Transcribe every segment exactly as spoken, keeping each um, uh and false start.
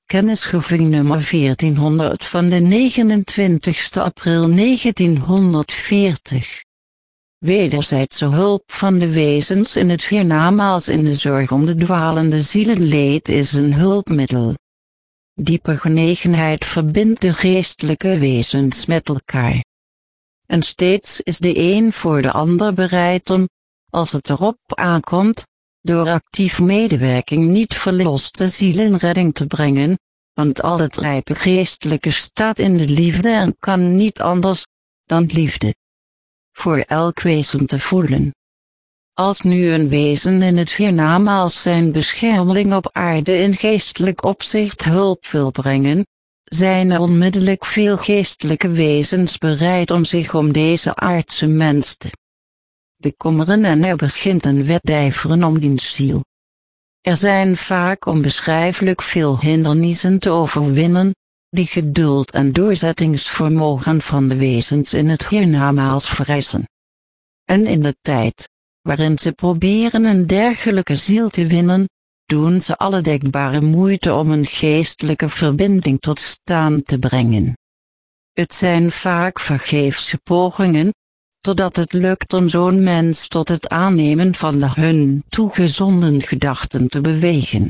Kennisgeving nummer veertienhonderd van de negenentwintigste april negentienhonderdveertig. Wederzijdse hulp van de wezens in het hiernamaals in de zorg om de dwalende zielenleed is een hulpmiddel. Diepe genegenheid verbindt de geestelijke wezens met elkaar. En steeds is de een voor de ander bereid om, als het erop aankomt, door actief medewerking niet verloste ziel in redding te brengen, want al het rijpe geestelijke staat in de liefde en kan niet anders dan liefde voor elk wezen te voelen. Als nu een wezen in het hiernamaals zijn beschermeling op aarde in geestelijk opzicht hulp wil brengen, zijn er onmiddellijk veel geestelijke wezens bereid om zich om deze aardse mens te bekommeren en er begint een wedijveren om diens ziel. Er zijn vaak onbeschrijfelijk veel hindernissen te overwinnen, die geduld en doorzettingsvermogen van de wezens in het hiernamaals vereisen. En in de tijd, waarin ze proberen een dergelijke ziel te winnen, doen ze alle denkbare moeite om een geestelijke verbinding tot staan te brengen. Het zijn vaak vergeefse pogingen, totdat het lukt om zo'n mens tot het aannemen van de hun toegezonden gedachten te bewegen.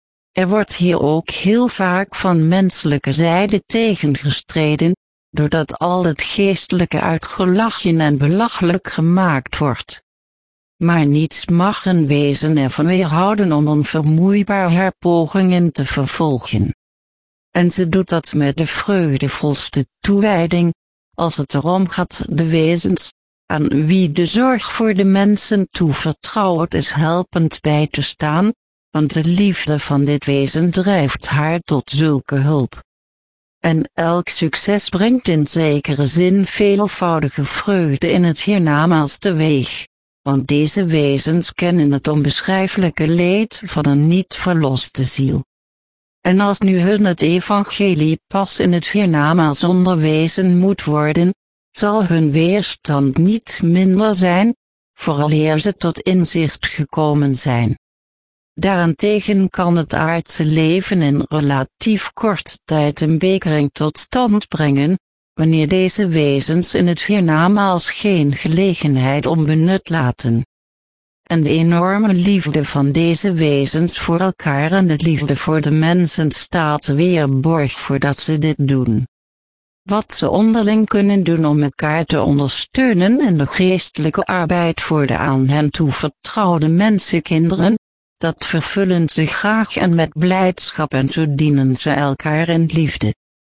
Er wordt hier ook heel vaak van menselijke zijde tegengestreden, doordat al het geestelijke uitgelachen en belachelijk gemaakt wordt. Maar niets mag een wezen ervan weerhouden om onvermoeibaar haar pogingen te vervolgen. En ze doet dat met de vreugdevolste toewijding, als het erom gaat de wezens, aan wie de zorg voor de mensen toevertrouwd is, helpend bij te staan, want de liefde van dit wezen drijft haar tot zulke hulp. En elk succes brengt in zekere zin veelvoudige vreugde in het hiernamaals teweeg, want deze wezens kennen het onbeschrijfelijke leed van een niet verloste ziel. En als nu hun het evangelie pas in het hiernamaals onderwezen moet worden, zal hun weerstand niet minder zijn, vooraleer ze tot inzicht gekomen zijn. Daarentegen kan het aardse leven in relatief korte tijd een bekering tot stand brengen, wanneer deze wezens in het hiernamaals geen gelegenheid onbenut laten. En de enorme liefde van deze wezens voor elkaar en de liefde voor de mensen staat weer borg voordat ze dit doen. Wat ze onderling kunnen doen om elkaar te ondersteunen in de geestelijke arbeid voor de aan hen toevertrouwde mensenkinderen, dat vervullen ze graag en met blijdschap, en zo dienen ze elkaar in liefde.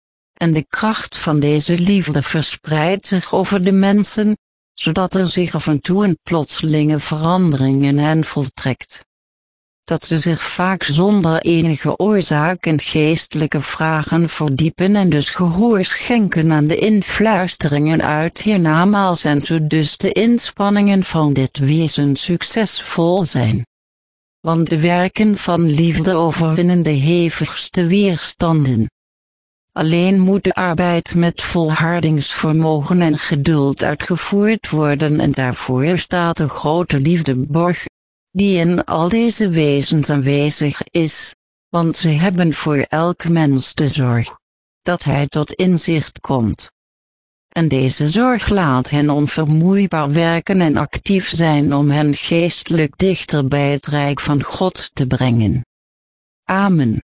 En de kracht van deze liefde verspreidt zich over de mensen, zodat er zich af en toe een plotselinge verandering in hen voltrekt. Dat ze zich vaak zonder enige oorzaak in geestelijke vragen verdiepen en dus gehoor schenken aan de influisteringen uit hiernamaals, en zo dus de inspanningen van dit wezen succesvol zijn. Want de werken van liefde overwinnen de hevigste weerstanden. Alleen moet de arbeid met volhardingsvermogen en geduld uitgevoerd worden, en daarvoor staat de grote liefde borg, die in al deze wezens aanwezig is, want ze hebben voor elk mens de zorg dat hij tot inzicht komt. En deze zorg laat hen onvermoeibaar werken en actief zijn om hen geestelijk dichter bij het rijk van God te brengen. Amen.